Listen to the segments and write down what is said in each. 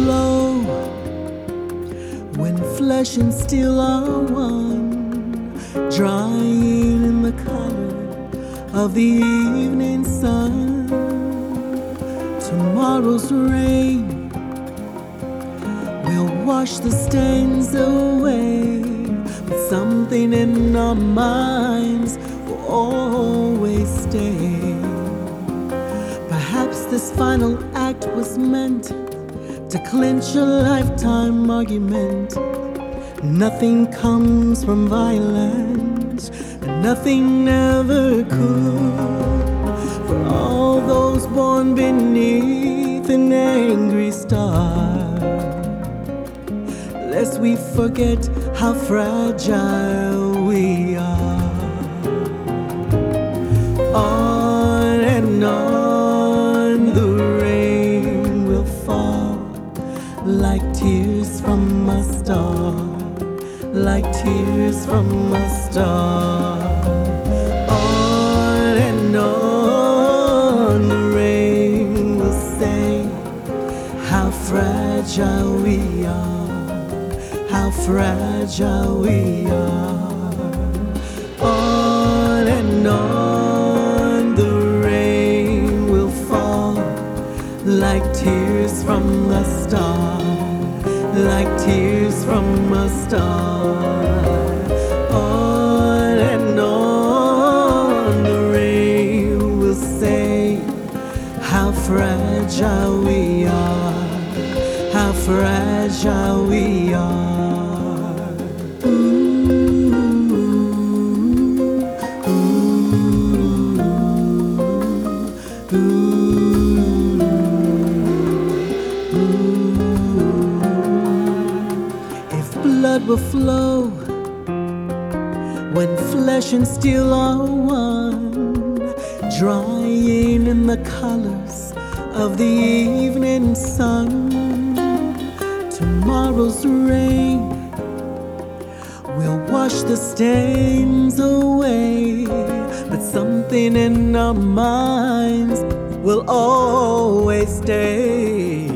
flow when flesh and steel are one, drying in the color of the evening sun. Tomorrow's rain will wash the stains away, but something in our minds will always stay. Perhaps this final act was meant to clinch a lifetime argument. Nothing comes from violence, and nothing ever could. For all those born beneath an angry star, lest we forget how fragile we are. On and on the rain will fall, like tears from a star, like tears from a star. On and on the rain will say how fragile we are, how fragile we are. On and on the rain will fall, like tears from a star, like tears from a star. On and on the rain will say how fragile we are, how fragile we are. Ooh, ooh, ooh. If blood will flow when flesh and steel are one, drying in the colors of the evening sun, tomorrow's rain will wash the stains away, but something in our minds will always stay.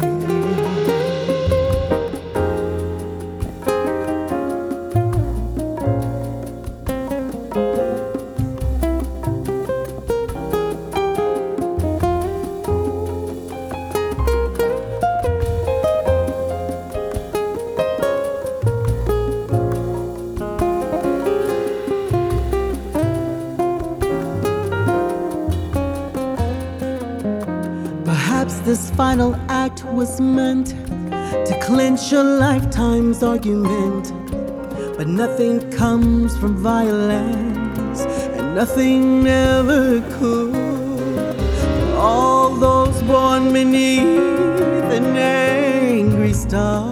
Perhaps this final act was meant to clinch a lifetime's argument, but nothing comes from violence, and nothing ever could. All those born beneath an angry star,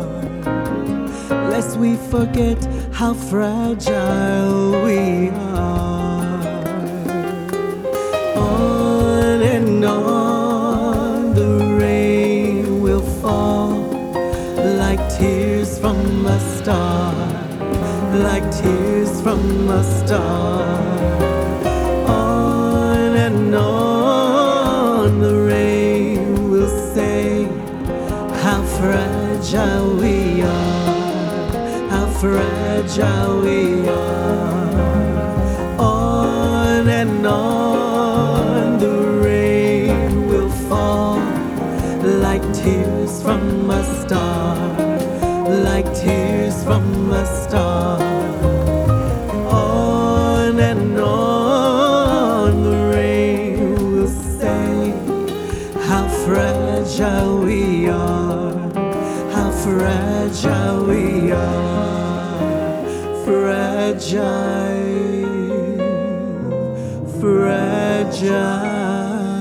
lest we forget how fragile we are. On and on the rain will fall, like tears from a star, like tears from a star. On and on the rain will say how fragile we are, how fragile we are. On and on the rain will fall, like tears from a star, like tears from a star. On and on the rain will say how fragile we are, how fragile we are. Fragile, fragile.